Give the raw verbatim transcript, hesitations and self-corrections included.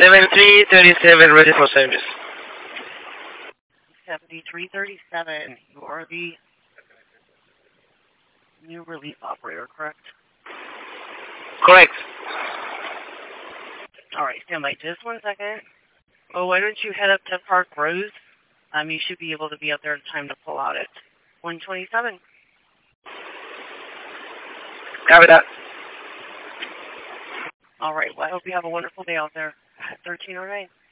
seventy-three thirty-seven, ready for service. seventy-three thirty-seven, you are the new relief operator, correct? Correct. All right, stand by just one second. Well, why don't you head up to Park Rose? Um, you should be able to be up there in time to pull out at one twenty-seven. Copy that. All right, well, I hope you have a wonderful day out there. thirteen oh nine.